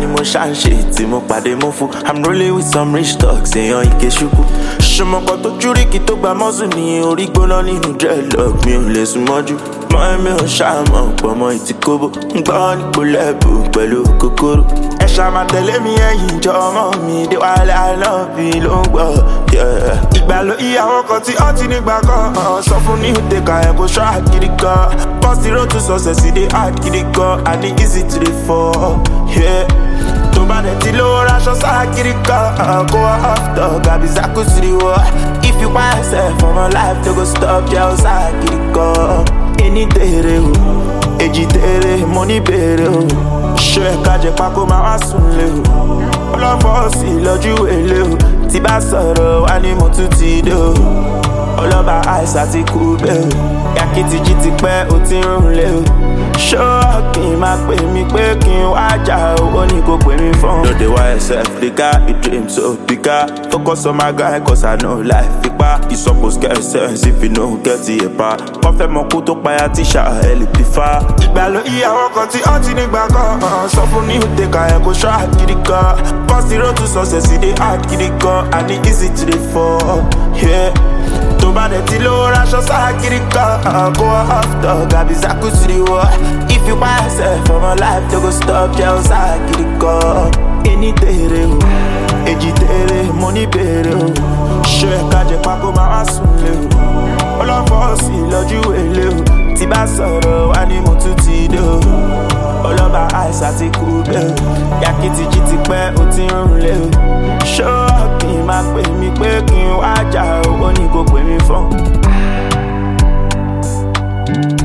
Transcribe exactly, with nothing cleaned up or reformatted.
ni mo ṣàǹṣe tí mo pàdé mo fún. I'm rolling with some rich dogs, èèyàn ike ṣubú. Ṣọmọkọ tó júríkì tó gba mọ́sùn ní orí gbóná nínú dreadlock mi ò lè sùn mọ́jú. Mọ́ ẹ̀mí ò ṣàmọ̀ pọ̀ mọ́ ìtìkóbó. Ń gbọ́ nípò lẹ́bù pẹ̀lú kòkòrò. Ẹ ṣàmà tẹ̀lé mi ẹ̀yìn jọ ọmọ mi dé wálé àlọ́bì ló ń gbọ́. Ìgbà ló ìyàwó kan tí ó ti nígbà kan. Sọ fún ní ìtẹ̀ka ẹ̀ kó ṣọ́ àkìrí kan. Bust the road to success, it dey hard, kid it go, and it easy to dey fall, yeah. To bá dẹ̀ ti lówó raṣọ sáà kiri kan, go off dog, àbí Zaku sí the wall. If you want yourself for my life, they go stop jail sáà kiri kan. Ení tèrè o, èjì tèrè, mo ní bèrè o. Ṣé ẹ̀ka jẹ pákó máa wá sùn lé o? Ọlọ́fọ̀ sí lọ́jú èlé o. Tí bá sọ̀rọ̀ wá ní mo tún ti dé o. Ọlọ́ba àìsàn ti kú bẹ́ẹ̀ o. Yàkìtì jí ti pẹ́ o ti rún lé o. Ṣọ́ọ̀kì máa pè mí pé kí n wá jà owó ní kò pè mí fún. No dey why yourself, the guy you dream so bigger. Focus on my guy cause I know life ipa. You suppose get sense if you know get it pa. Wọ́n fẹ́ mọ kú tó payá tíṣà ẹ̀ lè bí fa. Ìgbà ló ìyàwó kan tí ó ti nígbà kan. Sọ fún ní ìtẹ̀ka ẹ̀ kó ṣọ́ àkìrí kan. Bust the road to success, it dey hard kìrí kan. And it easy to dey fall, yeah. To bá dẹ̀ ti lówó raṣọ sáà kiri kan. Go off dog, àbí Zaku sí the wall. If you buy yourself for my life, they go stop jail sáà kiri kan. Ení tèrè o, èjì tèrè, mo ní bèrè o. Ṣé ẹ̀ka jẹ pákó máa wá sùn lé o? Ọlọ́fọ̀ sí lọ́jú èlé o. Tí bá sọ̀rọ̀ wá ní mo tún ti dé o. Ọlọ́ba àìsàn ti kú bẹ́ẹ̀ o. Yàkìtì jí ti pẹ́ o ti rún lé o. Ṣọ́ọ̀kì máa pè mí pé kí n wá jà owó ní kò pè mí fún.